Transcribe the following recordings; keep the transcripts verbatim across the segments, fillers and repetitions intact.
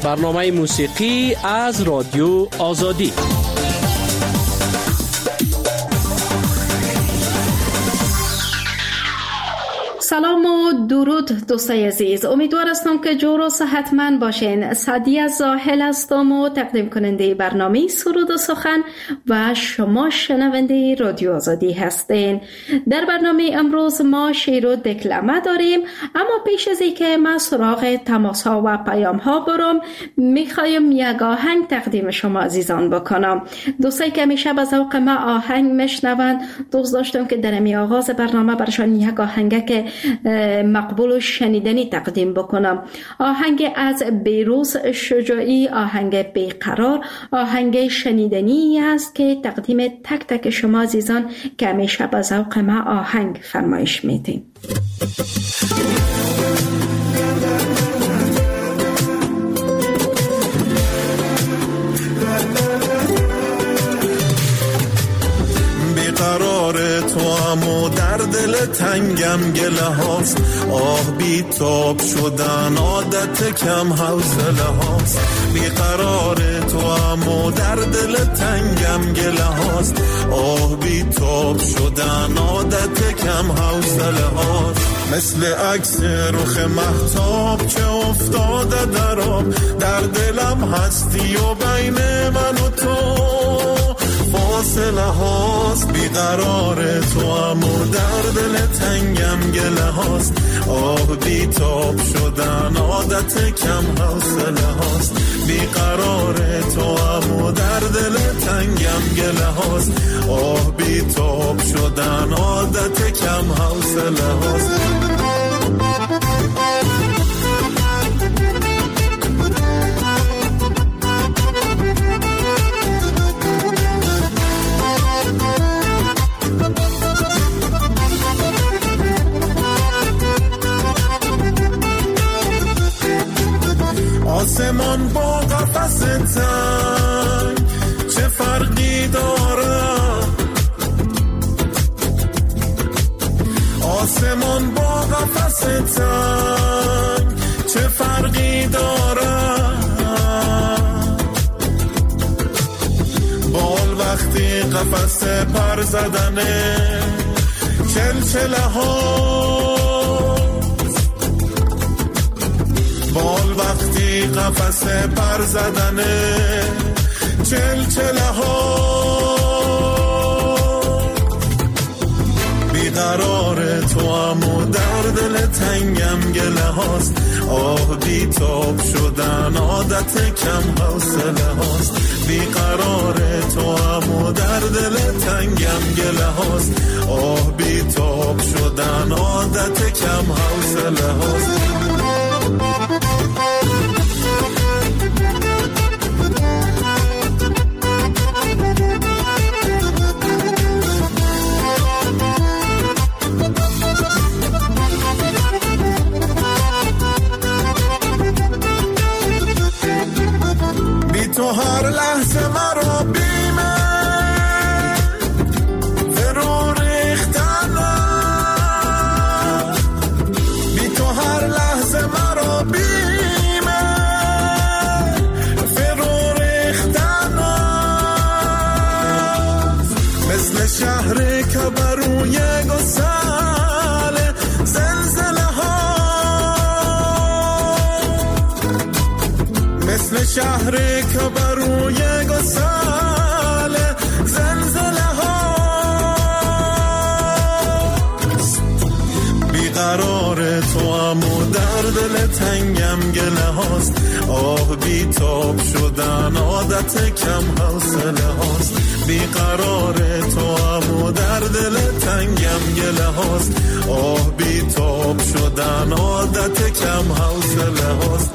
برنامه موسیقی از رادیو آزادی. سلام و درود دوستای عزیز، امیدوار هستم که جور و صحتمند باشین. سعدیه زاهل هستم و تقدیم کننده برنامه سرود و سخن و شما شنونده رادیو آزادی هستین. در برنامه امروز ما شعر و دکلمه داریم، اما پیش از اینکه من سراغ تماس ها و پیام ها برم، میخوایم یک آهنگ تقدیم شما عزیزان بکنم. دوستایی که همیشه به ذوق ما آهنگ میشنون، دوست داشتم که در می آغاز برنامه برشان یک آهنگ که مقبول و شنیدنی تقدیم بکنم. آهنگ از بهروز شجاعی، آهنگ بیقرار، آهنگ شنیدنی است که تقدیم تک تک شما عزیزان که همیشه به ذوق ما آهنگ فرمایش میدین. قرار تو امو در دل تنگم گله هاست، آه بی تاب شدن عادت کم حوصله هاست. بی قرار تو امو در دل تنگم گله هاست، آه بی تاب شدن عادت کم حوصله هاست. مثل عکس رخ مهتاب که افتاده در آب، در دلم هستی و بین من و تو فاصله هاست. بیقرار تو امو در دل تنگم گله هاست، آه بی تاب شدن عادت کم حوصله هاست. بیقرار تو امو در دل تنگم گله هاست، آه بی تاب شدن عادت کم حوصله هاست. آسمان با قفس تنگ چه فرقی داره؟ آسمان با قفس تنگ چه فرقی داره؟ بال وقتی قفس پر زدنه چلچله ها، بال وقتی قفس پر زدنه چلچله ها. بیقرار تو امو در دل تنگم گله هاست، آه بی تاب شدن عادت کم حوصله هاست. بیقرار تو امو در دل تنگم گله هاست، آه بی تاب شدن عادت کم حوصله هاست. تو هر لحظه مرا بیمه فرو ریختنه، بی تو هر لحظه مرا بیمه فرو ریختنه. مثل شهری که بروی گسل زلزله ها، مثل شهری که بروی گسل زلزله ها. بیقرار تو امو در دل تنگم گله هاست، آه بی تاب شدن عادت کم حوصله هاست. بیقرار تو امو در دل تنگم گله هاست، آه بی تاب شدن عادت کم حوصله هاست.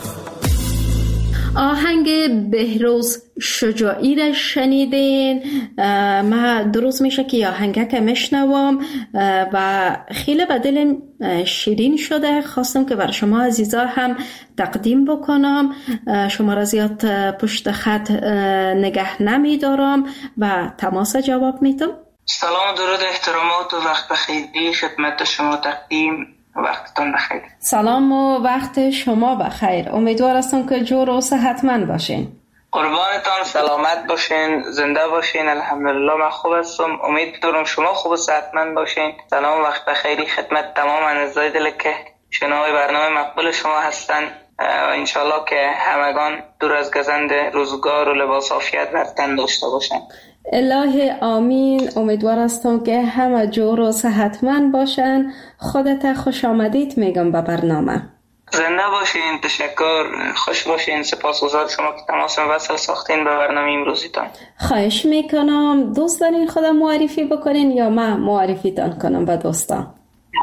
آهنگ بهروز شجاعی را شنیدین. من درست میشه که آهنگه که میشنوم و خیلی به دلم شیرین شده، خواستم که برای شما عزیزا هم تقدیم بکنم. شما را زیاد پشت خط نگه نمیدارم و تماس جواب میدم. سلام و درود، احترامات و وقت بخیری خدمت شما تقدیم وقتتون بخیر. سلام و وقت شما بخیر. امیدوار هستم که جور و صحتمند باشین. قربانتان، سلامت باشین، زنده باشین. الحمدلله من خوب هستم. امیدوارم شما خوب و صحتمند باشین. سلام و وقت بخیری خدمت تمام اعضای دل که شنوای برنامه مقبول شما هستن. انشالله که همگان دور از گزند روزگار و لباس عافیت بر تن داشته باشن. الهی آمین. امیدوار هستم که همه جور و صحتمند باشن. خودت خوش آمدید میگم به برنامه. زنده باشین، تشکر، خوش باشین. سپاسگزار شما که تماس وصل ساختین به برنامه امروزیتان. خواهش میکنم. دوست دارین خودم معرفی بکنین یا من معرفیتان کنم به دوستان؟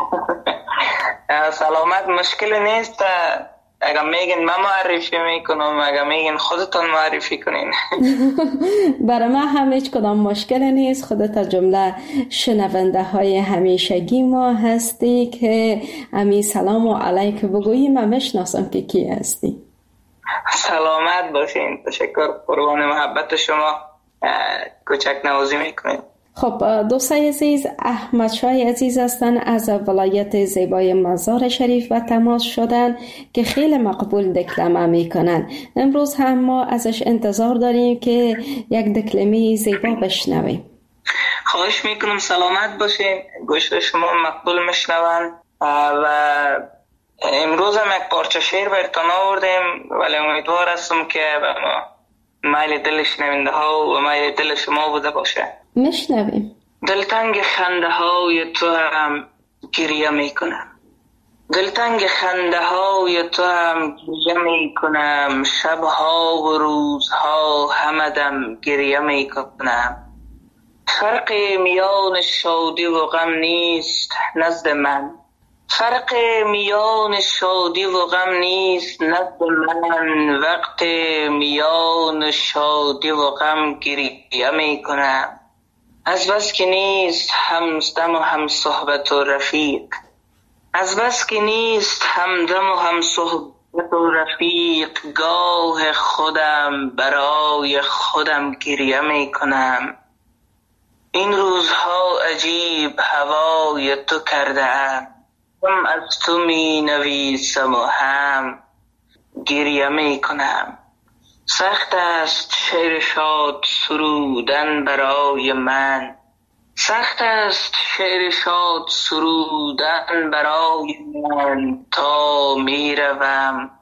سلامت، مشکل نیست. اگر میگین من معرفی میکنم، اگر میگین خودتان معرفی کنین. برای من هم هیچ کدام مشکل نیست. خودت از جمله شنونده های همیشگی ما هستی که امی سلام و علیک بگویی. من میشناسم که کی هستی. سلامت باشین، تشکر، قربان محبت شما. کوچک نوازی میکنین. خب دوستای عزیز، احمد شاه عزیز هستن از ولایت زیبای مزار شریف و تماس شدن که خیلی مقبول دکلمه میکنن. امروز هم ما ازش انتظار داریم که یک دکلمه زیبا بشنویم. خواهش میکنم. سلامت باشین، گوش شما مقبول میشنون. و امروز هم یک پارچه شعر براتون آوردیم، ولی امیدوار هستم که میل دل شنونده ها و میل دل شما بوده باشه. میشنویم. دلتنگ خنده های تو هم گریه میکنم، دلتنگ خنده های تو هم گریه میکنم، شبها و روزها همدم گریه میکنم. فرق میان شادی و غم نیست نزد من، فرق میان شادی و غم نیست نزد من، وقت میان شادی و غم گریه میکنم. از بس که نیست همدم و هم صحبت و رفیق، از بس که نیست همدم و هم صحبت و رفیق، گاه خودم برای خودم گریه میکنم. این روزها عجیب هوای تو کرده ام، هم از تو می نویسم و هم گریه میکنم. سخت است شعر شاد سرودن برای من، سخت است شعر شاد سرودن برای من، تا می روم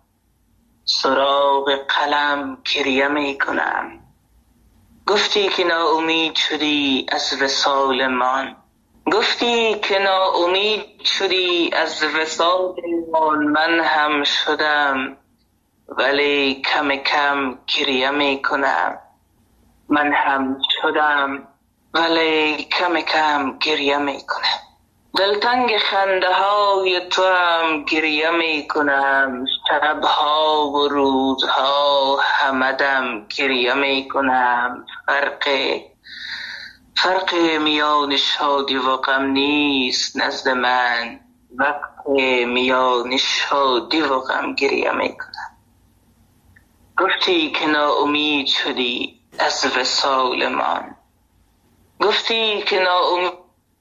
سراغ قلم گریه می کنم. گفتی که ناامید شدی از وصال من، گفتی که ناامید شدی از وصال من، من هم شدم ولی کم کم گریه می کنم. من هم شدم ولی کم کم گریه می کنم. دلتنگ خنده های تو هم گریه می کنم، شبها و روزها همدم گریه می کنم. فرق فرق میان شادی و غم نیست نزد من، وقت میان شادی و غم گریه می کنم. گفتی که ناامید شدی از وصال من، گفتی که ناامید،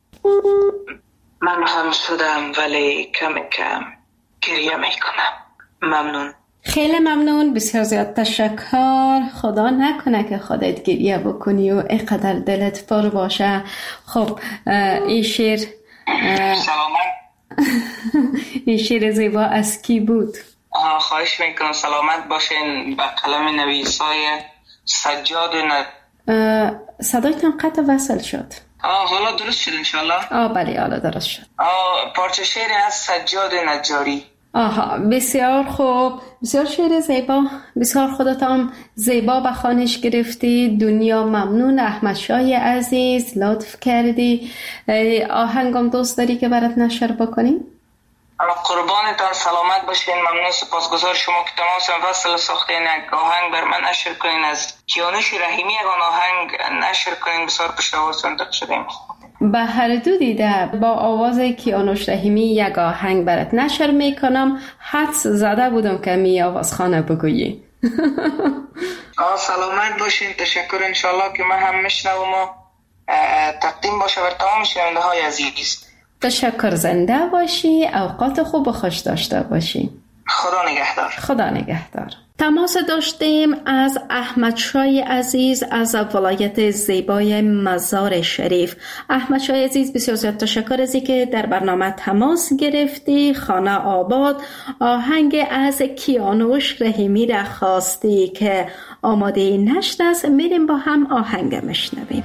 من هم شدم ولی کم کم گریه می کنم. ممنون. خیلی ممنون، بسیار زیاد تشکر. خدا نکنه که خودت گریه بکنی و اینقدر دلت پر باشه. خب این شعر سلامت. این شعر زیبا از کی بود؟ خواهش میکنم. سلامت باشین. به قلم نویسای سجاد ن... صدایتان قطع وصل شد. آه حالا درست شد انشالله. آه بله حالا درست شد. آه پارچه شعر از سجاد نجاری. آها بسیار خوب، بسیار شعر زیبا، بسیار خودت هم زیبا به خوانش گرفتی. دنیا ممنون. احمد شاه عزیز لطف کردی. آهنگم دوست داری که برات نشر بکنیم؟ قربانتان، سلامت باشین. ممنون، سپاسگزار شما که تماس وصل ساختین. یک آهنگ بر من نشر کنین از کیانوش رحیمی، یک آهنگ نشر کنین. بسیار پشتوار صندوق شدیم. به هر دو دیده با آواز کیانوش رحیمی یک آهنگ برات نشر میکنم. حدس زده بودم که می آواز خانه بگویی. آه سلامت باشین. تشکر. انشالله که من هم میشنوم و تقدیم باشه بر تمام شنونده های عزیز. تشکر، زنده باشی، اوقات خوب و خوش داشته باشی. خدا نگهدار. خدا نگهدار. تماس داشتیم از احمد شای عزیز از ولایت زیبای مزار شریف. احمد شای عزیز، بسیار زیاد تشکر از اینکه در برنامه تماس گرفتی. خانه آباد آهنگ از کیانوش رحیمی را خواستی که آماده نشت است. میریم با هم آهنگ مشنویم.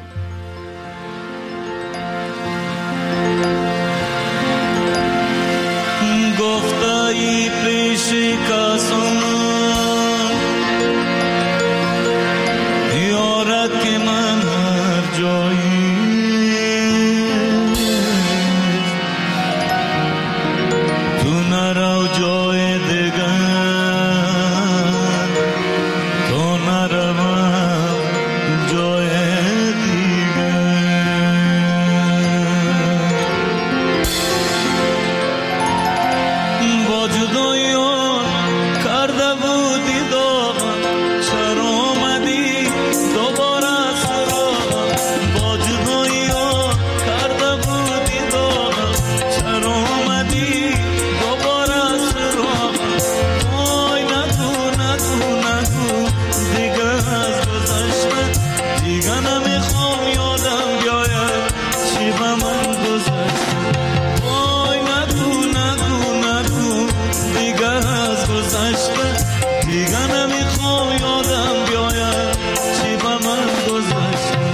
گفتایی پیش کسان یارک من هر جایی تو نرو جای دیگر تو نروم جای دیگر با جدایی کرده بودی داغم چرا آمدی دوباره سراغم با جدایی کرده بودی داغم چرا آمدی دوباره سراغم وای نگو نگو نگو دیگه از گذشته دیگه نمیخوام یادم بیاید چی به من گذشته وای نگو نگو نگو دیگه از گذشته دیگه نمیخوام یادم بیاید چی به من گذشته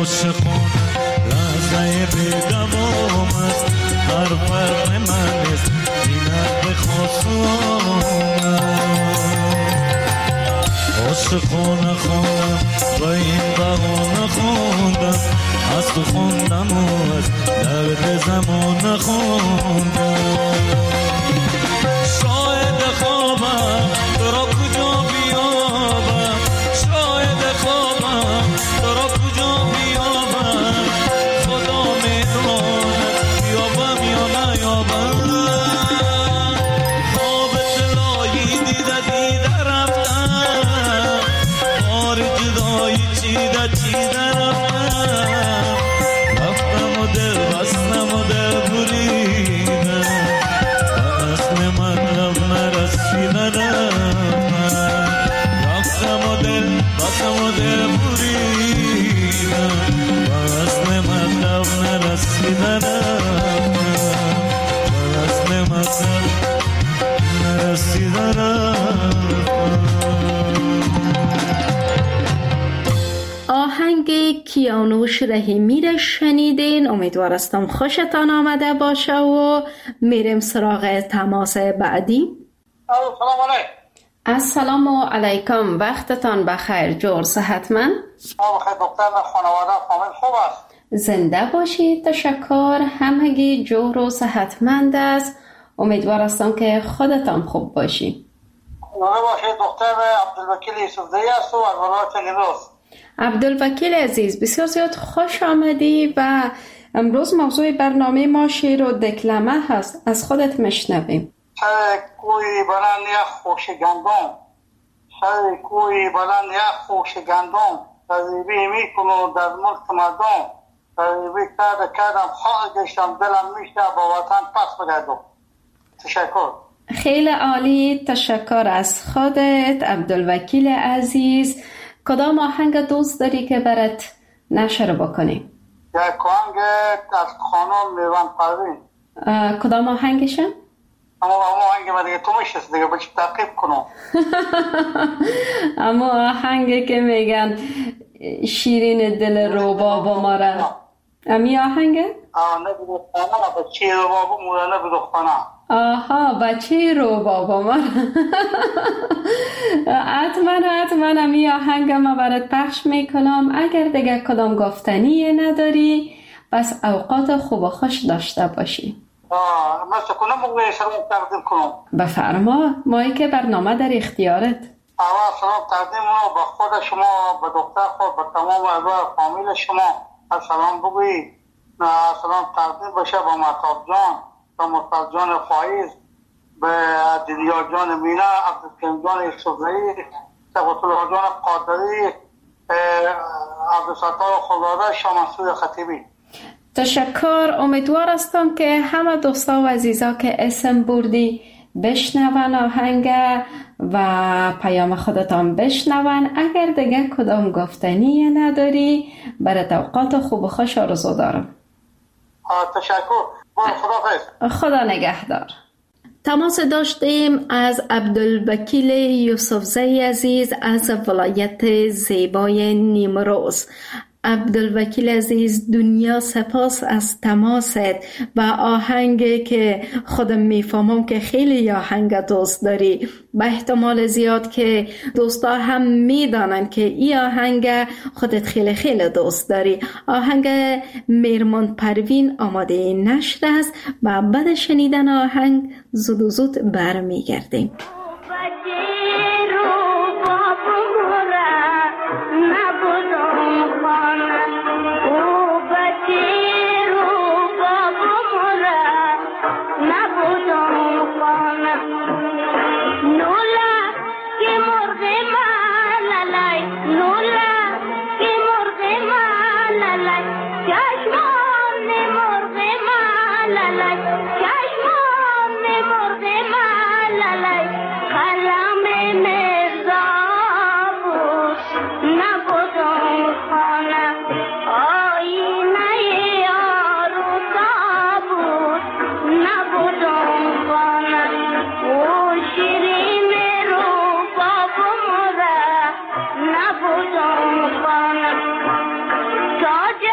عاشقان لحظه به دوام است هر فرق من است اینت به خواستم عاشقانه خوندم و این بهانه خوندم از تو خوندم و از درد زمان خوندم شاید خوابم تو را کجا بیابم شاید خوابم تو را کجا بیابم خدا میداند بیابم یا نیابم خواب طلایی دیده دیده رفتم بار جدایی چیده چیده رفتم رفتم و دل بستم و دل بریدم اصل من لب نرسیدم رفتم و دل بستم و دل بریدم اصل من لب نرسیدم اصل من لب نرسیدم. آهنگ کیانوش رحیمی را شنیدین. امیدوار هستم خوشتان آمده باشه و میریم سراغ تماس بعدی. سلام علیکم. السلام علیکم، وقتتان بخیر. جور صحتمند؟ بخیر دکتر، خانواده فامیل خوب است؟ زنده باشید. تشکر. همگی جور و صحتمند است. امیدوار هستم که خودتان خوب باشی. نوره باشید دکتر. عبدالوکیل یوسفزئی است و از ولایت نیمروز. عبدالوکیل عزیز، بسیار زیاد خوش آمدی و امروز موضوع برنامه ما شعر و دکلمه هست. از خودت مشنویم. سر کوی بلند یخ خوش گندم، سر کوی بلند یخ خوش گندم، تذیبی می کنو در ملک مردم، تذیبی کرده کردم خواهد گشتم دلم میشه با وطن پس بگردم. تشکر. خیلی عالی، تشکر از خودت عبدالوکیل عزیز. کدام آهنگ دوست داری که برات نشر بکنیم؟ یک آهنگ از خانم میوان پروین. کدام آهنگشن؟ اما آهنگ ما دیگه تو میشست دیگه بچه تعقیب کنم. اما آهنگی که میگن شیرین دل روباب و ماره، امی آهنگه؟ آه نه بیدو خانه بچه روباب و ماره بیدو خانه. آها بچه رو بابا من حتما حتما امی آهنگ ما برات پخش میکنم. اگر دیگه کدام گفتنی نداری بس اوقات خوب و خوش داشته باشی. آه مثل کنم مگوی سلام تقدیم کنم. بفرما، مایی که برنامه در اختیارت. اول سلام تقدیم کنم به خود شما، به دکتر خود، به تمام اعضای فامیل شما. سلام بگویی. سلام تقدیم باشه به مهتاب جان، به مصطفی جان فایز، به دیدیار جان مینا، عبدالکریم جان یوسفزئی، سبحان جان قادری، عبدالستار خداداد، شاه منصور خطیبی. تشکر. امیدوار هستم که همه دوستا و عزیزا که اسم بردی بشنون آهنگ و پیام خودتان بشنون. اگر دیگه کدام گفتنی نداری برای اوقات خوب و خوش آرزو دارم. تشکر. خدا, خدا نگهدار. تماس داشتیم از عبدالوکیل یوسفزئی عزیز از ولایت زیبای نیمروز. عبدالوکیل عزیز، دنیا سپاس از تماست و آهنگ که خودم میفهمم که خیلی آهنگ دوست داری. به احتمال زیاد که دوستا هم میدانن که این آهنگ خودت خیلی خیلی دوست داری. آهنگ میرمان پروین آماده نشر است و بعد شنیدن آهنگ زود و زود برمیگردیم. Georgia.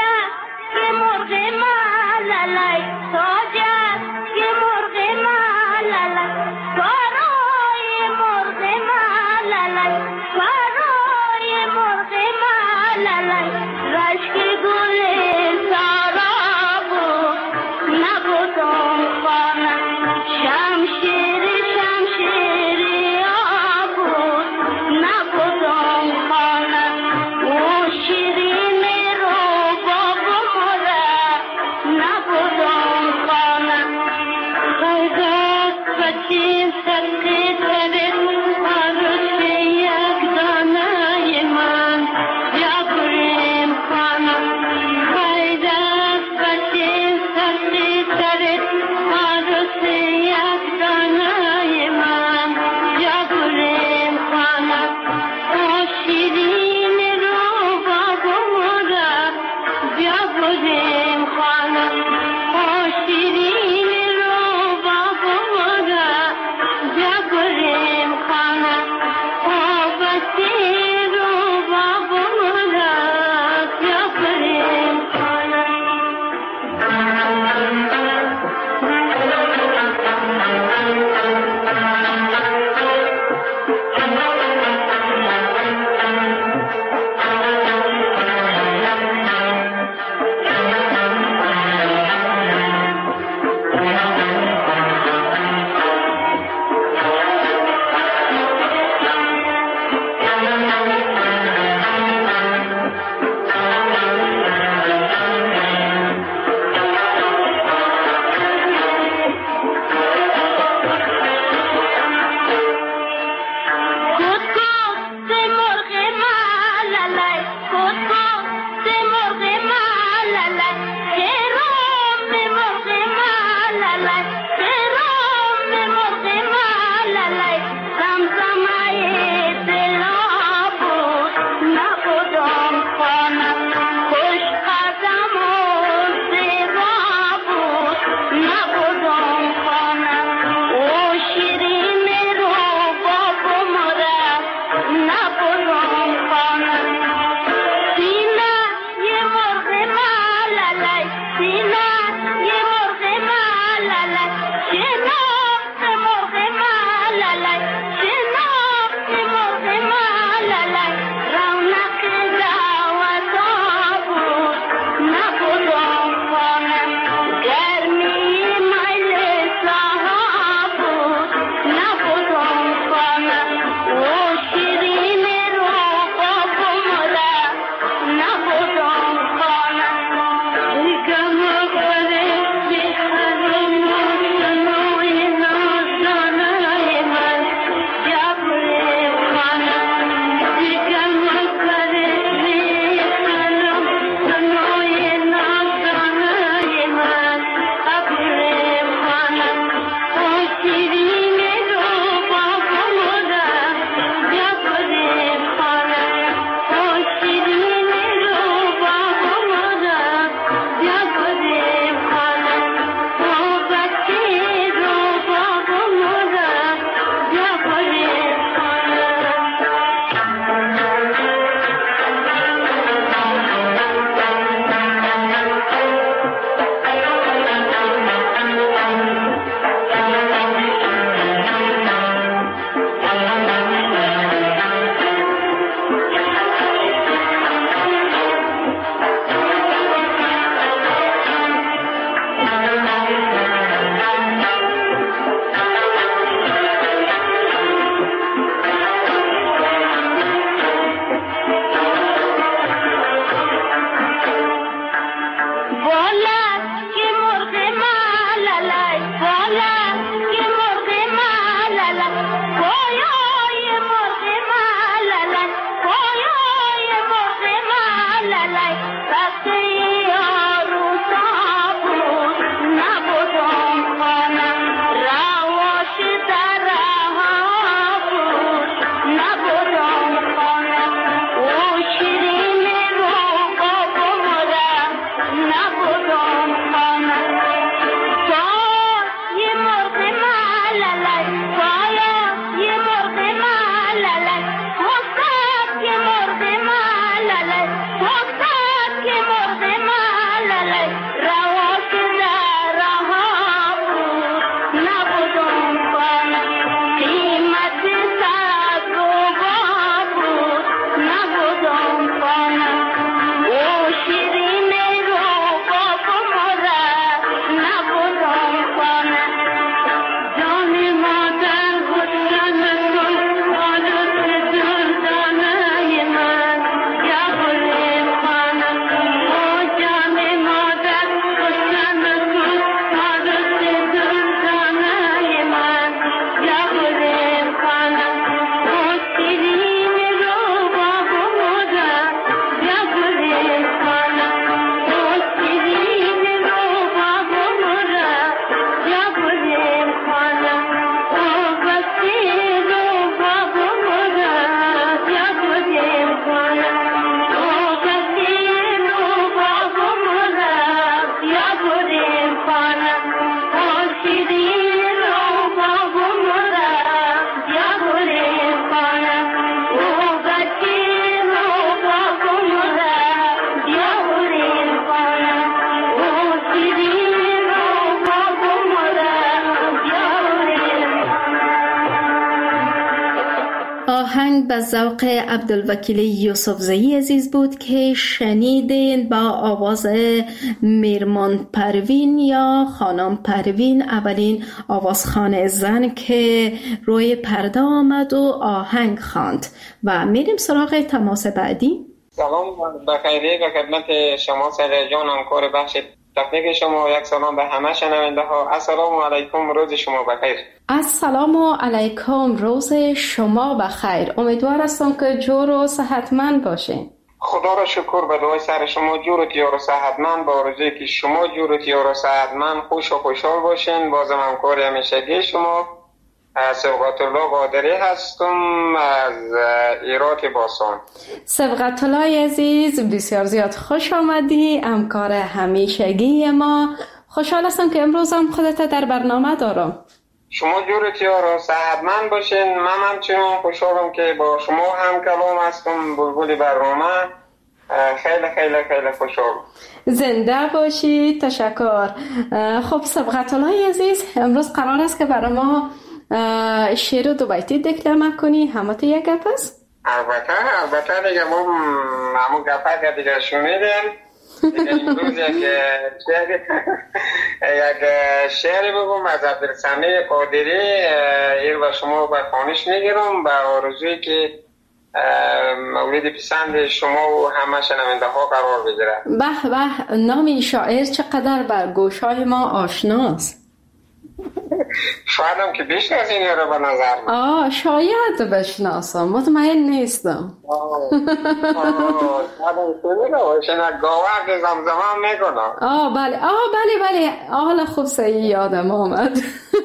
آهنگ به ذوق عبدالوکیل یوسفزئی عزیز بود که شنیدین با آواز میرمان پروین یا خانم پروین، اولین آوازخوان زن که روی پرده آمد و آهنگ خواند. و میریم سراغ تماس بعدی. سلام بخیری به خدمت شما سر جان همکار بخش تکنیک شما، یک سلام به همه شنونده ها. السلام علیکم، روز شما بخیر. السلام علیکم، روز شما بخیر. امیدوار هستم که جور و صحتمند باشین. خدا را شکر، به دعای سر شما جور و تیار و صحتمند، با آرزویی که شما جور و تیار و صحتمند، خوش و خوشحال باشین. بازم همکار همیشگی شما سبقت الله قادری هستم از ایرات باسان. سبقت الله عزیز، بسیار زیاد خوش آمدی، همکار همیشگی ما. خوشحال هستم که امروز هم خودت در برنامه دارم. شما جورتیار و صحتمند باشین. من همچنان خوشحالم که با شما هم کلام هستم، بلبل برنامه. خیلی خیلی خیلی خوشحال. زنده باشی. تشکر. خب سبقت الله عزیز، امروز قرار است که برای ما شعر دو بیتی دکلمه کنی. همه تو یک گپ است؟ البته البته دیگه ما همون گپه که دیگه شنیدیم. دیگه امروز یک شعر یک شعر بگم از عبدالسمیع قادری. این و شما به خوانش میگیرم به آرزویی که مورد پسند شما و همه شنونده ها قرار بگیره. به به، نام شاعر چقدر بر گوشهای ما آشناست. شاید هم که بشناسین رو به نظر من. آه شاید بشناسم، مطمئن نیستم. آه آه آه شاید گاوه که زمزمه میکنم. آه بله آه بله بله حالا خوب صحیح یادم آمد.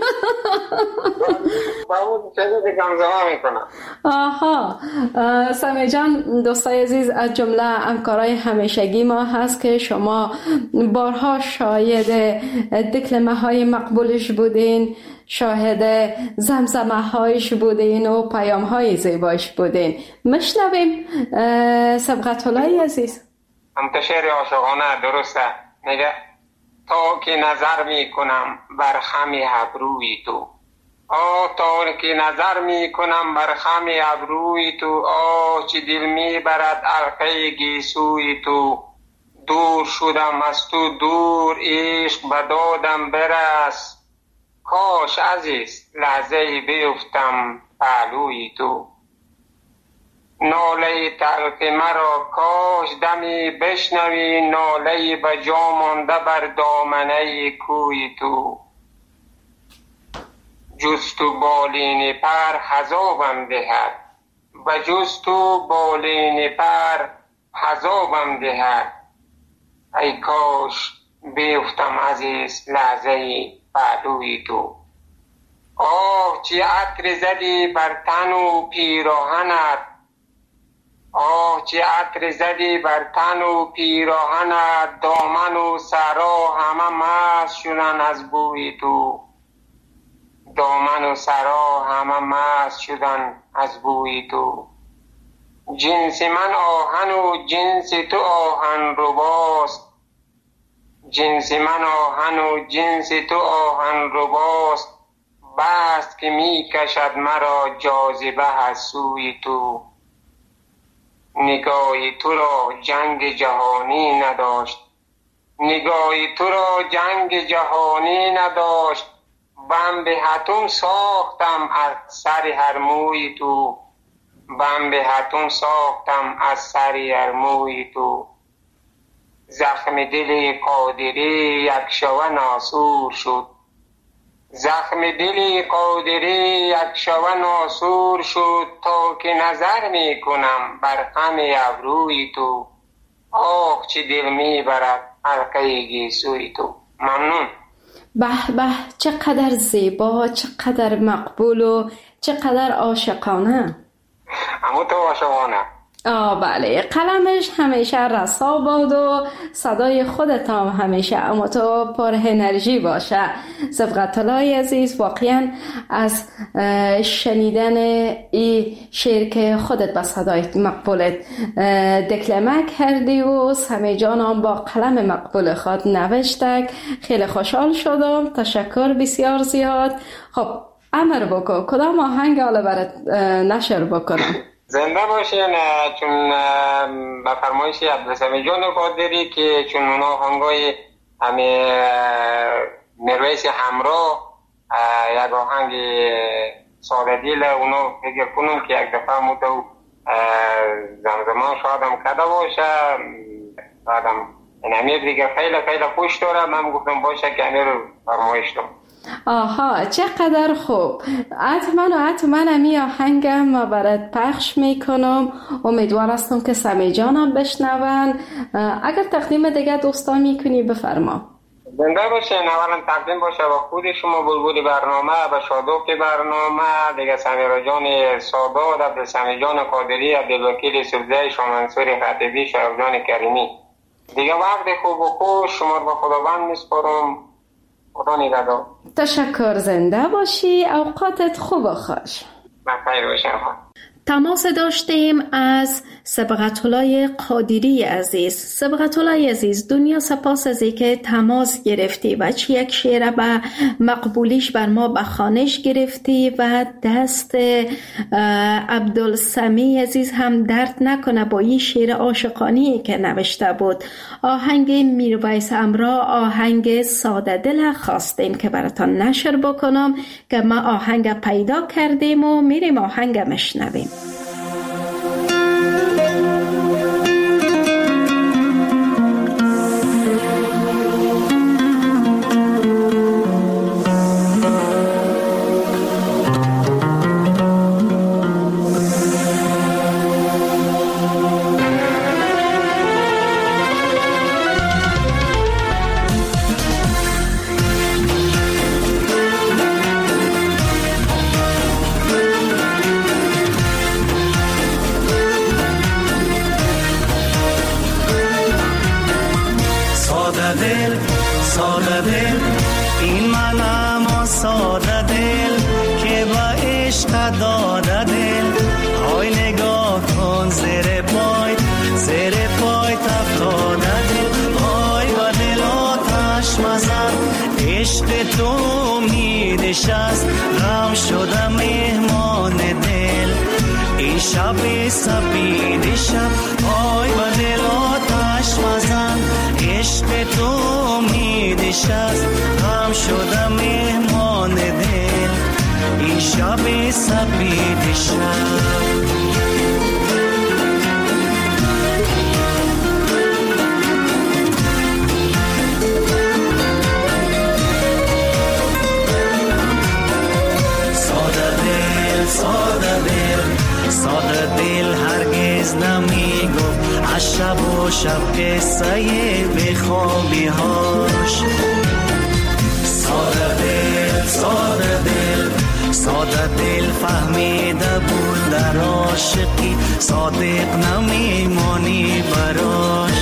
با اون شاید زمزمه میکنم. آها سمیع جان، دوستای عزیز، از جمله همکارای همیشگی ما هست که شما بارها شاهد دکلمه های مقبولش بودین، شاهد زمزمه هایش بودین و پیام های زیبایش بودین. مشنویم سبقت الله عزیز. هم شعر عاشقانه درسته. میگه تا که نظر میکنم بر خم ابروی تو، آه تا که نظر میکنم بر خم ابروی تو، آه چه دل میبرد علقه گیسوی تو. دور شدم از تو دور، عشق بدادم برس، کاش عزیز لحظه بیفتم پهلوی تو. ناله تلخ مرا کاش دمی بشنوی، ناله بجا مانده بر دامنه کوی تو. جز تو بالین پر حذابم دهد، و جز تو بالین پر حذابم دهد، ای کاش بیفتم عزیز لحظه پهلوی تو. آه چه عطر زدی بر تن و پیراهنت، آه چه عطر زدی بر تن و پیراهنت، دامن و سرا همه مست شدن از بوی تو. دامن و سرا همه مست شدن از بوی تو. جنس من آهن و جنس تو آهن رباست، جنس من آهن و جنس تو آهن رباست، بست که می کشد مرا جاذبه از سوی تو. نگاهی تو را جنگ جهانی نداشت، نگاهی تو را جنگ جهانی نداشت، بم به حتم ساختم از سر هر موی تو. بم به حتم ساختم از سر هر موی تو. زخم دل قادری یک شوه ناسور شد، زخم دل قادری یک شوه ناسور شد، تا که نظر می کنم بر خم ابروی تو. آه چه دل می برد حلقه گیسوی تو. ممنون. به به، چقدر زیبا، چقدر مقبول و چقدر عاشقانه. اما تو عاشقانه. آه بله، قلمش همیشه رسا باد و صدای خودت هم همیشه اما تو پر انرژی باشه. سبقت الله عزیز، واقعا از شنیدن این شعر که خودت به صدای مقبولت دکلمه کردی و سمیع جان هم با قلم مقبول خود نوشتک، خیلی خوشحال شدم. تشکر بسیار زیاد. خب امر بکن، کدام آهنگ حالا برات نشر بکنم؟ زنده باشین. چون به فرمایش عبدالسمیع جان قادری که چون اونا آهنگای همه مرویس همراه یک آهنگ ساده دیل اونا فکر کنم که یک دفعه مدو زمزمان شادم کده باشه بعدم این امیر دیگه خیلی خیلی خوش داره. من گفتم باشه که امیر رو فرمایش دارم. آها چقدر خوب. حتما و حتما امی آهنگم برات پخش میکنم. امیدوار هستم که سمیع جانم بشنون. اگر تقدیم دیگه دوستان میکنی بفرما. زنده باشین. اولا تقدیم باشه با خود شما بلبل برنامه، به شادوک برنامه دیگه، سمیرا جان سادات، عبدالسمیع جان قادری، عبدالوکیل سبزه، شامنصور خطیبی، شرف جان کریمی. دیگه وقت خوب و خوش شما رو با خداوند میسپارم. خدا نگهدار. تشکر. زنده باشی. اوقاتت خوب و خوش. بخیر باشم. تماس داشتیم از صبغت الله قادری عزیز. صبغت الله عزیز، دنیا سپاس از اینکه تماس گرفتی و چی یک شعر به مقبولیش بر ما به خوانش گرفتی و دست عبدالسمیع عزیز هم درد نکنه با این شعر عاشقانه‌ای که نوشته بود. آهنگ میرویس همراه، آهنگ ساده دل خواستیم که براتان نشر بکنم که ما آهنگ پیدا کردیم و میریم آهنگ مشنویم. شب قصه بخوابی هاش. ساده دل ساده دل ساده دل فهمیده بود در عاشقی صادق نمیمانی براش.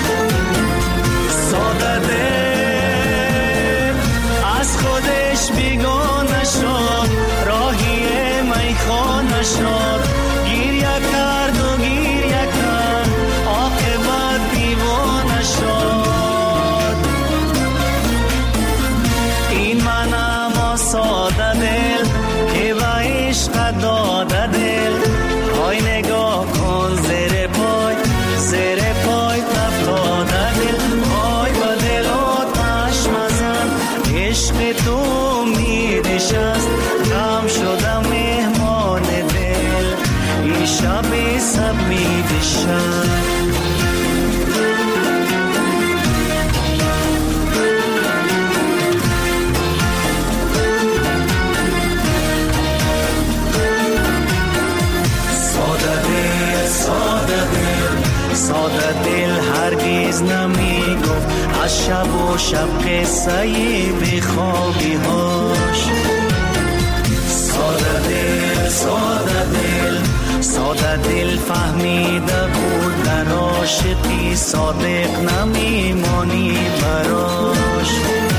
ساده دل از خودش بیگانه شد، راهی میخانه شد، گریه کرد و گریه کرد عاقبت دیوانه شد. این منم ساده دل که به عشق داده دل، های نگاه کن زیر پای زیر پای افتاده دل، های با دل آتش مزن عشق تو میرشست، غم شدم مهمان دل این شب سب میدشم. ساده دل هرگز نمی گفت از شب و شب قصه بخوابی هاش. ساده دل ساده دل ساده دل فهمیده بود در عاشقی صادق نمیمانی براش.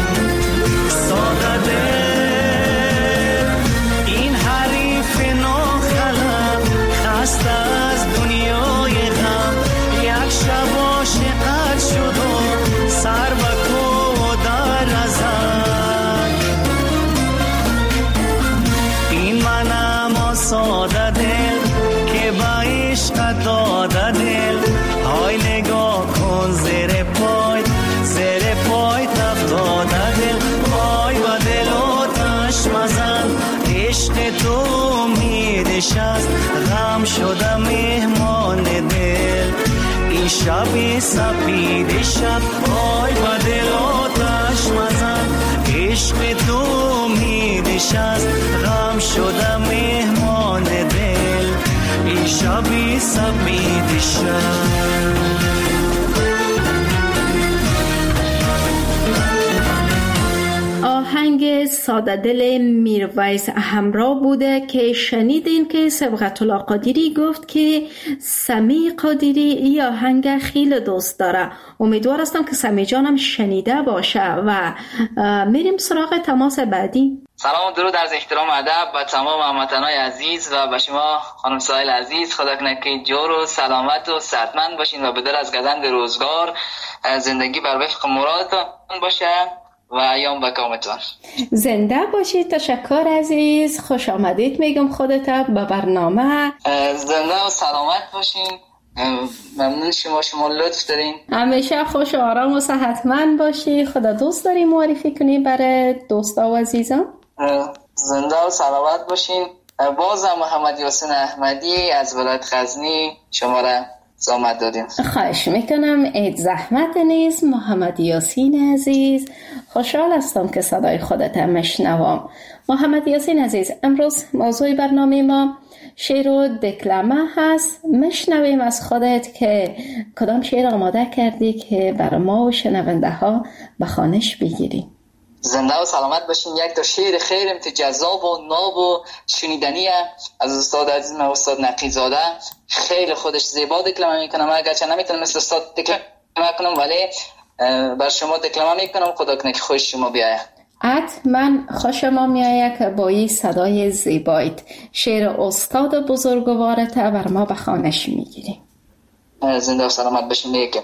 ساده دل این حریف ناخلق خسته از دنیای غم، یک شب عاشقت شد و سر بکو در ازد. این منم ساده دل که با نشست غم شدم مهمان دل این شب سپید شب پای و دل آتش مزن عشق تو می نشست غم شدم مهمان دل این شب سپید شب. آهنگ ساده دل میرویس همراه بوده که شنیدین که سبقت الله قادری گفت که سمی قادری این آهنگ خیلی دوست داره. امیدوار هستم که سمی جانم شنیده باشه و میریم سراغ تماس بعدی. سلام و درود از احترام ادب و تمام هموطنان عزیز و به شما خانم سایل عزیز. خدا کنه که جور و سلامت و صحتمند باشین و به در از گزند روزگار زندگی بر وفق مرادتان باشه و ایام به کامتون. زنده باشید. تشکر عزیز. خوش آمدید میگم خودت به برنامه. زنده و سلامت باشین. ممنون شما شما لطف دارین. همیشه خوش و آرام و صحتمند باشی. خدا دوست داری معرفی کنی برای دوستا و عزیزان. زنده و سلامت باشین. بازم محمد یاسین احمدی از ولایت غزنی شما را زحمت دادیم. خواهش میکنم. عید زحمت نیست. محمد یاسین عزیز خوشحال هستم که صدای خودت مشنوم. محمد یاسین عزیز امروز موضوع برنامه ما شعر و دکلمه هست. مشنویم از خودت که کدام شعر آماده کردی که برای ما و شنونده ها به خوانش بگیری. زنده و سلامت باشین. یک تا شعر خیلی جذاب و ناب و شنیدنی از استاد عزیز من استاد نقیزاده. خیلی خودش زیبا دکلمه میکنم. اگرچه نمیتونم مثل استاد دکلمه کنم ولی بر شما دکلمه میکنم. خدا کنه که خوش شما بیایه. حتما خوشم میآید که با این صدای زیبایت شعر استاد بزرگوارت بر ما به خوانش میگیری. زنده و سلامت باشین. میگم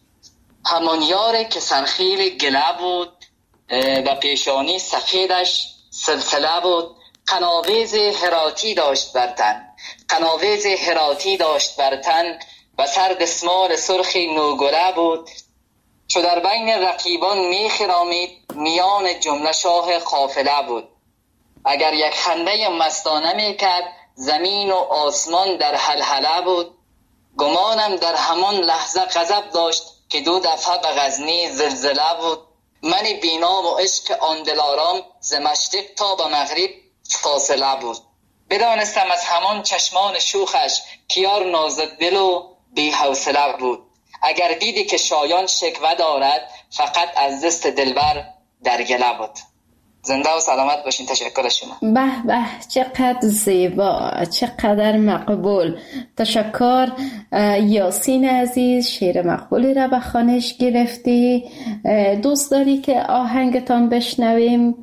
همان یاره که سرخیل گله بود و پیشانی سفیدش سلسله بود قناویز هراتی داشت بر تن قناویز هراتی داشت بر تن و سر دسمال سرخی نوگله بود چو در بین رقیبان میخرامید میان جمله شاه قافله بود اگر یک خنده مستانه میکرد زمین و آسمان در حلحله بود گمانم در همان لحظه غضب داشت که دو دفعه به غزنی زلزله بود من بینام و عشق آن دلارام ز مشرق تا به مغرب فاصله بود بدانستم از همان چشمان شوخش کیار نازک دل و بی حوصله بود اگر دیدی که شایان شکوه دارد فقط از دست دلبر در گله بود. زنده و سلامت باشین. تشکر شما. به به چقدر زیبا، چقدر مقبول. تشکر یاسین عزیز. شعر مقبولی را به خوانش گرفتی. دوست داری که آهنگتان بشنویم؟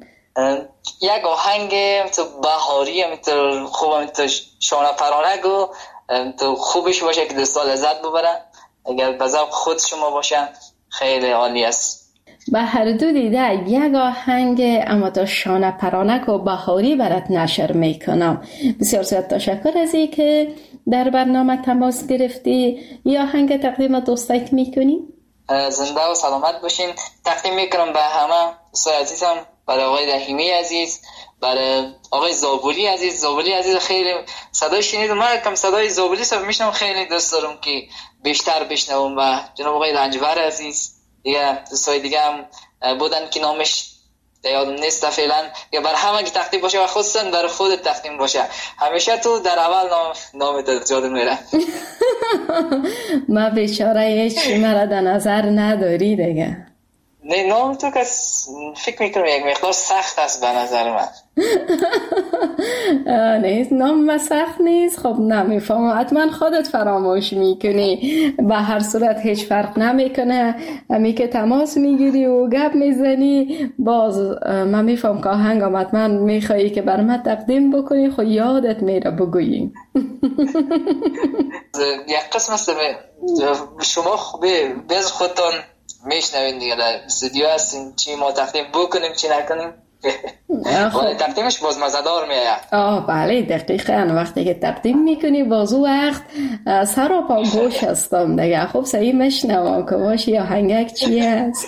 یک آهنگ تو بهاری تو خوبم تو شانه پرانه گو تو خوبش باشه که دوستا لذت ببرن. اگر به ذوق خود شما باشه خیلی عالی است. به هر دو دیده یک آهنگ اما تا شانه پرانک و بهاری برات نشر میکنم. بسیار زیاد تشکر از این که در برنامه تماس گرفتی. این آهنگ تقدیم دوستایت میکنی؟ زنده و سلامت باشین. تقدیم میکنم به همه دوستای عزیزم، برای آقای رحیمی عزیز، برای آقای زابولی عزیز. زابولی عزیز خیلی صدای شنیدم، من کم صدای زابولی سب میشنم، خیلی دوست دارم که بیشتر بشنوم. و جناب آقای رنجبر عزیز، دیگه دوستای دیگه هم بودن که نامش یادم نیست فعلا. یا بر همه که تقدیم باشه و خصوصا در خودت تقدیم باشه. همیشه تو در اول نام نامت یادم میره. ما بیچاره هیچ مرا در نظر نداری دیگه. نه نام تو که فکر میکنم یک مقدار سخت است به نظر من. نیست نام ما سخت نیست. خب نمیفهم، حتما خودت فراموش میکنی. به هر صورت هیچ فرق نمیکنه. امی که تماس میگیری و گپ میزنی باز من میفهم که آهنگ هم حتما میخوایی که بر من تقدیم بکنی، خب یادت میره بگویی. یک قسم است شما خوبه بیز خودتان میشنوین دیگه، در استودیو هستین، چی ما تقدیم بکنیم چی نکنیم ولی تقدیمش باز مزدار میاد. آه بله دقیقاً وقتی که تقدیم میکنی باز او وقت سراپا گوش هستم دیگه. خب صحیح مشنوم که باشی یا هنگک چی هست.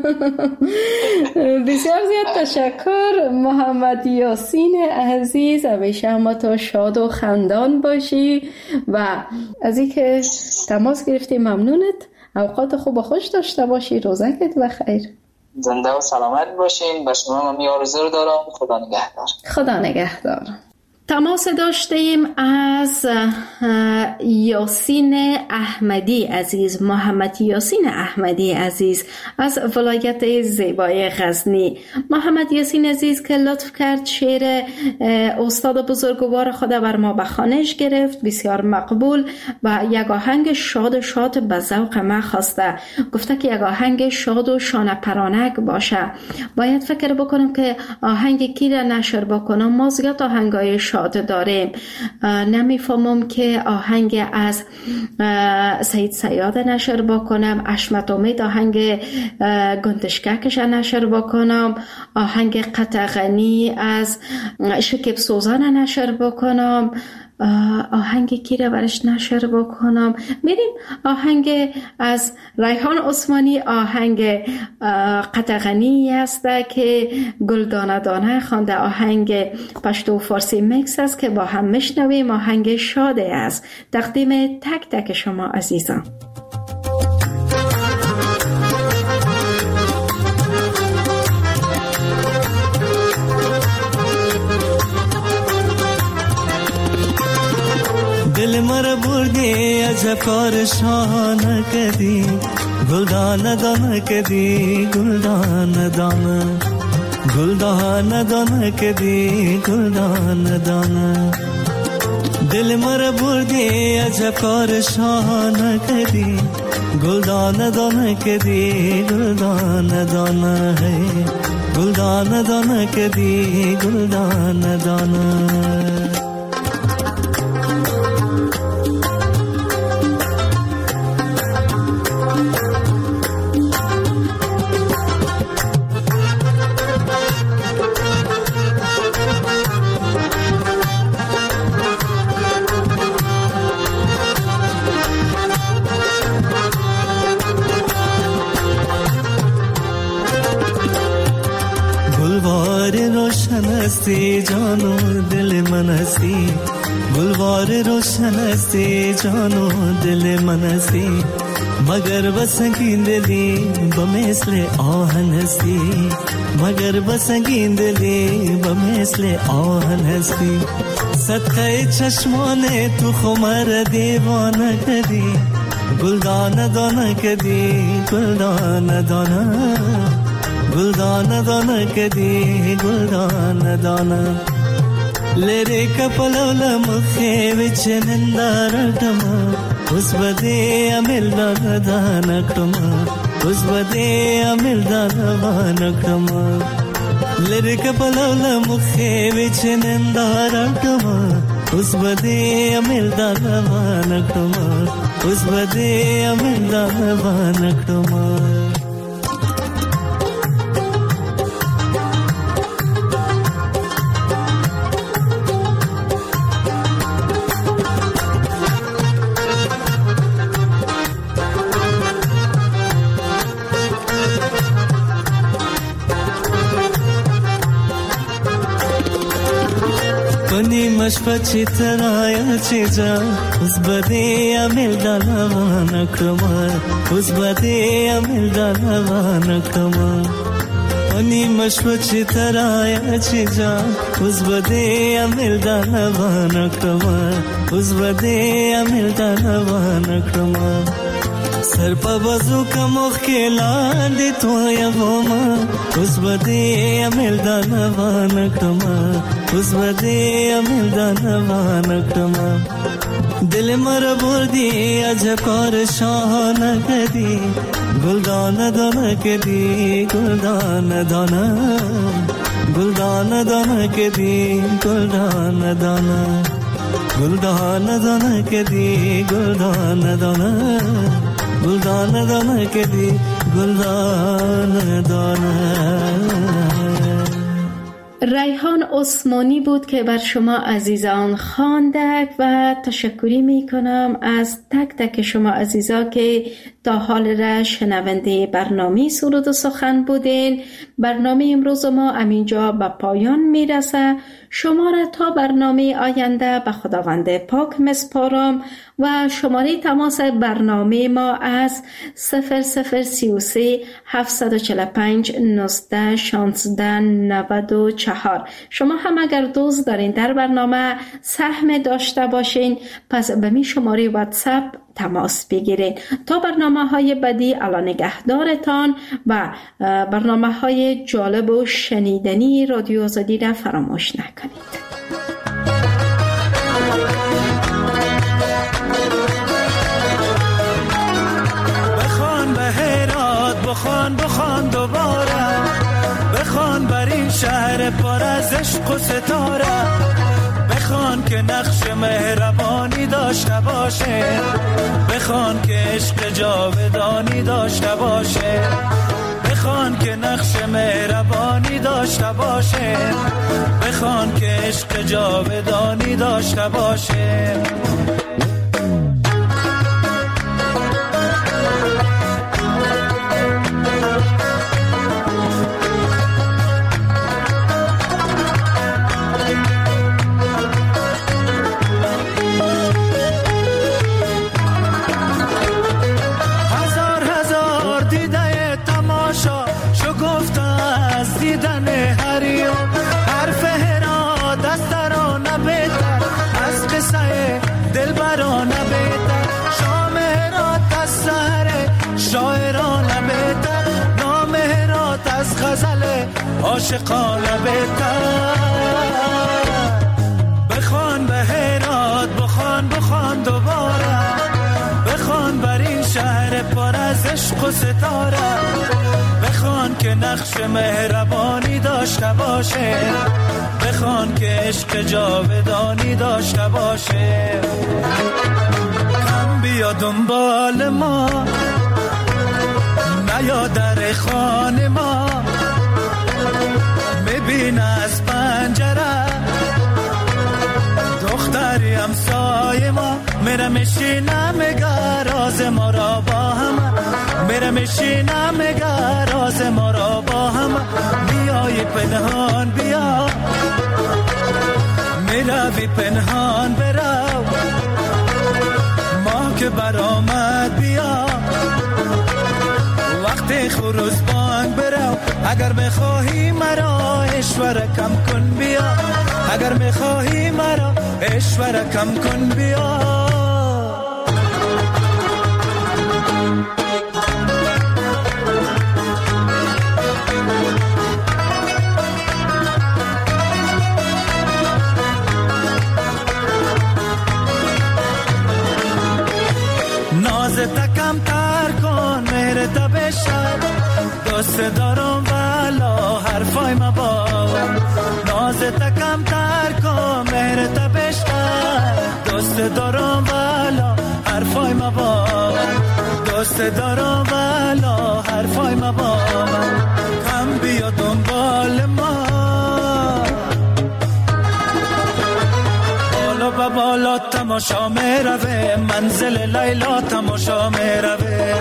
بسیار زیاد تشکر محمد یاسین عزیز، همیشه همه تو شاد و خندان باشی و از این که تماس گرفتی ممنونت. اوقات خوب و خوش داشته باشی. روزکت بخیر. زنده و سلامت باشین. به شما من آرزو رو دارم. خدا نگهدار. خدا نگهدار. تماس داشتیم از یاسین احمدی عزیز، محمد یاسین احمدی عزیز از ولایت زیبای غزنی. محمد یاسین عزیز که لطف کرد شعر استاد بزرگوار خدا بر ما به خوانش گرفت، بسیار مقبول و یک آهنگ شاد شاد به ذوق ما خواسته. گفته که یک آهنگ شاد و شانه پرانک باشه. باید فکر بکنم که آهنگ کی را نشر بکنم. ما زیاد آهنگای شاد داریم. نمیفهمم که آهنگ از سید صیاد نشر بکنم، اشمت امید آهنگ گندشککش نشر بکنم، آهنگ قطغنی از شکیب سوزان نشر بکنم، آهنگ کی را برش نشر بکنم. میریم آهنگ از ریحان عثمانی، آهنگ قطغنی است که گلدانه دانه خوانده، آهنگ پشتو فارسی میکس است که با هم میشنویم. آهنگ شاده است. تقدیم تک تک شما عزیزان. دل مر بردی عجب کار شانه کدی، گلدان دانه کدی گلدان دانه، گلدان دانه کدی گلدان دانه. دل مر بردی عجب کار شانه کدی، گلدان دانه کدی گلدان دانه ہے، گلدان دانه کدی گلدان دانه. हस्ती जानो दिल मनसी, गुलवार रोशन हस्ती जानो दिल मनसी, मगर बसंगी दिली बमेसले आहन हस्ती, मगर बसंगी दिली बमेसले आहन हस्ती. सदक़े चश्माने तू खुमर दीवाना कदी, गुलदान दाना कदी गुलदान दाना, गुलदान दाना कदी गुलदान दाना. लेरे कपलवल मुखे विच निंदारटमा, उस बदे अमिल दाना दाना क्रमा, उस बदे अमिल दाना दाना क्रमा. लेरे कपलवल मुखे विच निंदारटमा, उस बदे अमिल दाना दाना क्रमा, उस बदे अमिल दाना दाना क्रमा. मशपची तराया चेजा, उस बदे अमिल दालावान क्रमा, उस बदे अमिल दालावान क्रमा. अनि मशपची तराया चेजा, उस बदे अमिल दालावान क्रमा, उस बदे अमिल दालावान क्रमा. सर पर बजू का मुख्किला दे तो या गोमा, उस बदे अमिल दालावान क्रमा, उस बदे अमिल दालावान क्रमा. दिल मर बोर्दी अजकार शान कदी, गुलदान दाना कदी गुलदान दाना, गुलदान दाना कदी गुलदान दाना, गुलदान दाना कदी गुलदान दाना, गुलदान दाना कदी गुलदान दाना. ریحان عثمانی بود که بر شما عزیزان خواندک و تشکری می کنم از تک تک شما عزیزا که تا حال را شنونده برنامه سرود و سخن بودین. برنامه امروز ما همینجا به پایان می رسه. شما را تا برنامه آینده به خداوند پاک مسپارم و شماره تماس برنامه ما از صفر صفر سی و سه هفتصد و چهل و پنج نوزده شانزده نود و چهار. شما هم اگر دوست دارین در برنامه سهم داشته باشین پس به می شماره واتساپ تماس بگیرید. تا برنامه های بعدی الان نگهدارتان و برنامه های جالب و شنیدنی رادیو آزادی را فراموش نکنید. بخوان به هرات، بخوان بخوان دوباره، بخوان بر این شهر پر از عشق و ستاره، بخوان که نقش مهربانی داشته باشه، بخوان که عشق جاودانی داشته باشه، بخوان که نقش مهربانی داشته باشه، بخوان که عشق جاودانی داشته باشه. عاشقانه بهتر بخوان به هرات، بخوان بخوان دوباره، بخوان بر این شهر پر از عشق و ستاره، بخوان که نقش مهربانی داشته باشه، بخوان که عشق جاودانی داشته باشه. کم بیا دنبال ما، نیا در خانه ما، ببین از پنجره دختری همسایه ما، میره میشینه میگه راز ما را با هم، میره میشینه میگه راز ما را با هم، بیای پنهان بیا، میروی پنهان برو، ما که برآمد بیا، وقتی خروز بانگ برو، اگر بخواهی مرا اشوره کم کن بیا، اگر بخواهی مرا اشوره کم کن بیا. نازت کم تر کن مهرت بشد، دوست دارم والا حرفای ما باور، نازت کم تر کن مهرت بشد، دوست دارم والا حرفای ما باور، دوست دارم والا حرفای ما باور. کم بیا دنبال ما، بالا با بالا تماشا میروه، منزل لیلا تماشا میروه،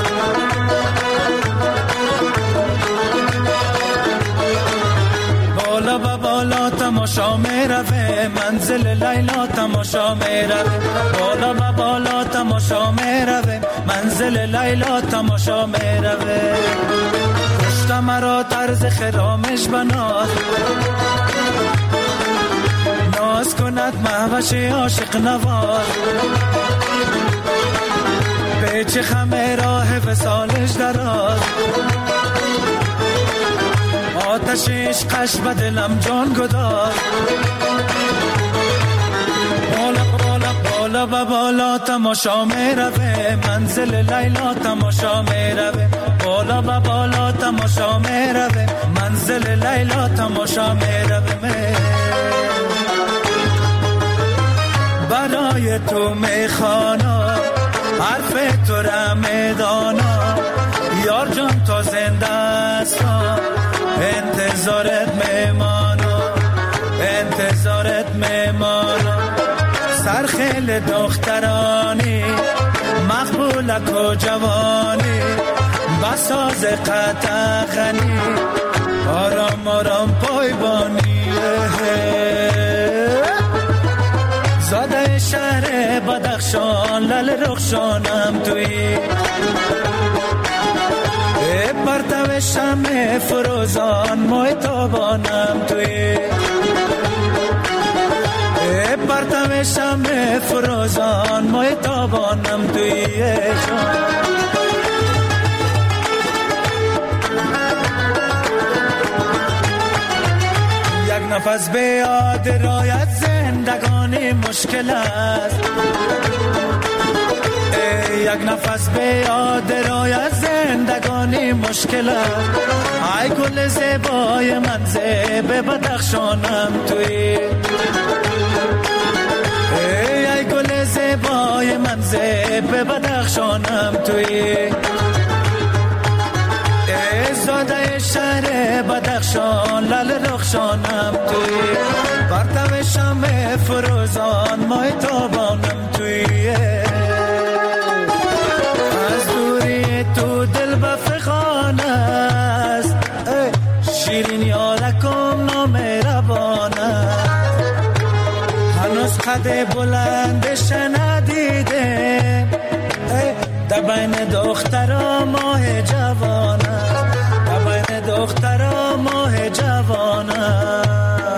بالا با بالا تماشا میروه، منزل لیلا تماشا میروه، بالا با بالا تماشا میروه، منزل لیلا تماشا میروه. کشت مرا طرز خرامش بناز، ناز کند مهوش عاشق نواز، پیچ خمه راه وصالش دراز، آتش عشقش به دلم جان گداز، بالا بالا بالا و بالا تماشا میروه، منزل لیلا تماشا میروه، بالا و بالا تماشا میروه، منزل لیلا تماشا میروه. برای تو میخوانا حرف تو را میدانا، یار جان تا زنده است انتظارت میمانا، میل دخترانی مقبولک و جوانی بساز قطع غنی آرام آرام پایبانی زاده شهر بدخشان لل رخشانم توی پرتو شمع فروزان موی تابانم توی پرتو شمع فروزان موی تابانم توی یک نفس به یاد رایت زندگانی مشکل است یک نفس به یاد رایت زندگانی مشکل است ای گل زیبای من زیب بدخشانم توی ای گل زیبای من زیب بدخشانم توی زاده شهر بدخشان لل رخشانم توی پرتو شمع فروزان مای تابانم توی از دوری تو دل بفخان است شیرین یارکم نامهربان است هنوز قد بلندش ندیده در بین دخترا ماه جوان است در بین دخترا ماه جوان است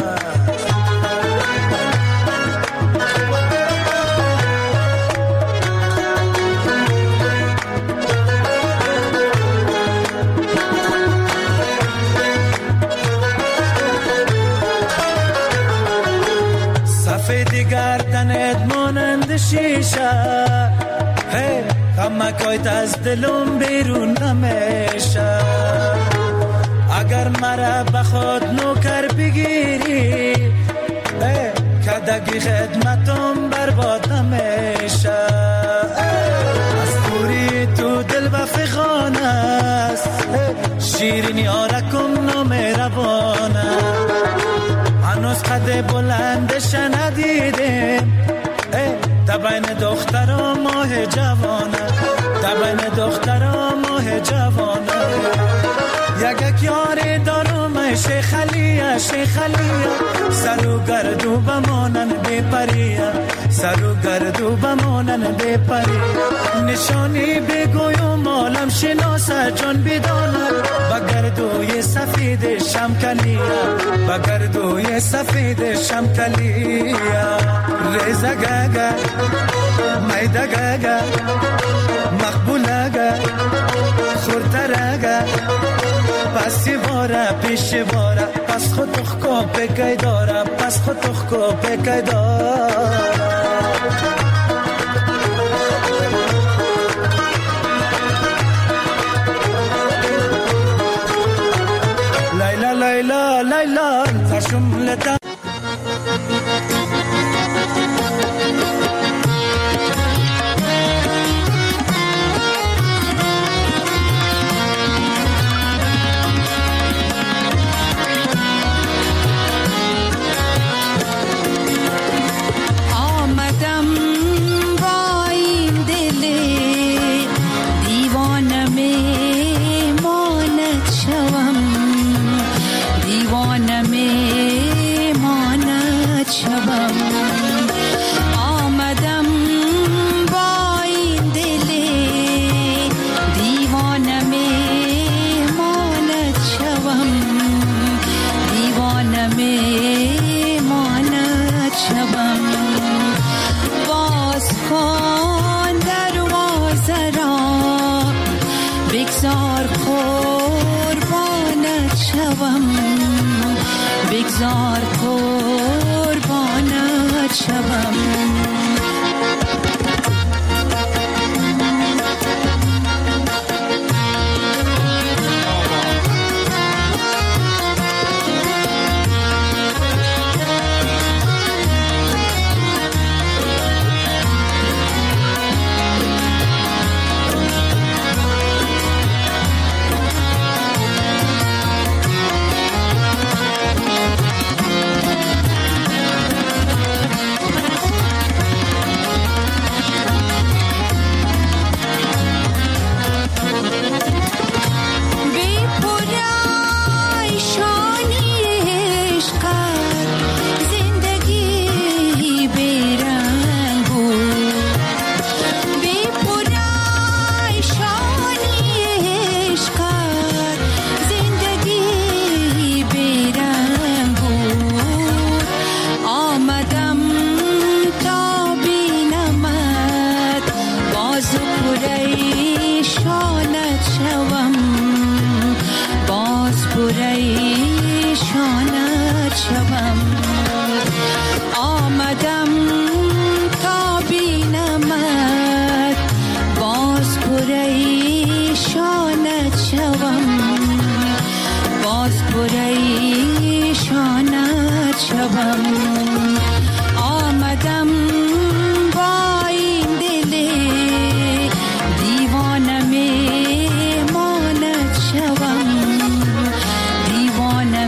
سفیدی گردنت مانند شیشه غمکایت از دلم بیرون نمیشه اگر مرا بخواد نوکر بگیری کدگی خدمتم برباد نمیشه از دوری تو دل بفخان است شیرین یارکم نامهربانه هنوز قد بلندش ندیدیم در بین دخترا ماه جوانه در بین دخترا ماه جوانه یک یک یاری دارم شیخ علیه شیخ علیه سر و گردو بمانن بی پریه سر و گردو بمانن بی پریه نشانی بگویم عالم شناسه جان بداند بگردوی سفید شمکلیه بگردوی سفید شمکلیه ریزه گگه میده گگه مقبوله گه خورتره پسی باره پیش باره پس خود تخکو پکی داره پس خود تخکو پکی داره لیلا لیلا لیلا تشملتا بگذار قربانت شوم شانت شوم. آمدم تا بینمت باز پریشانت شوم، باز پریشانت شوم. آمدم با این دل دیوانه میمانت شوم، دیوانه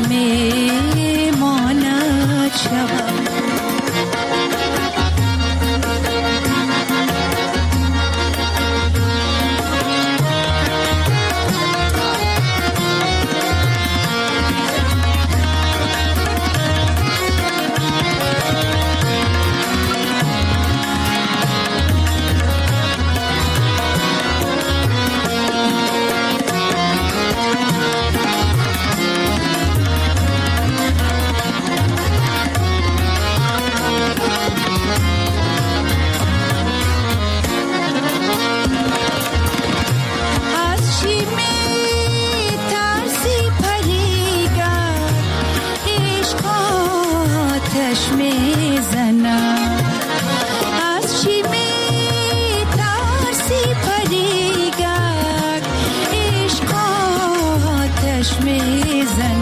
میمانت شوم.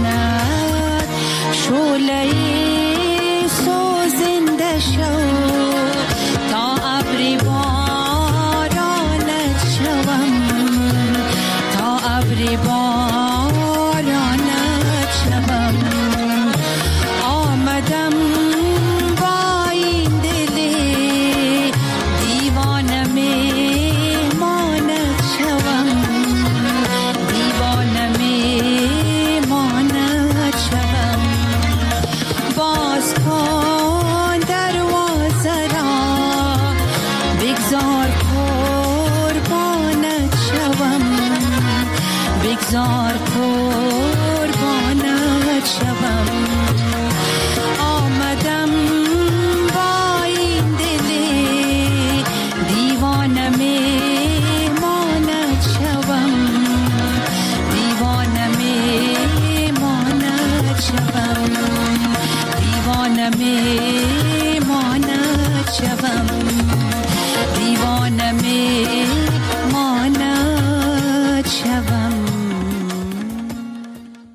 شعله سوزنده شو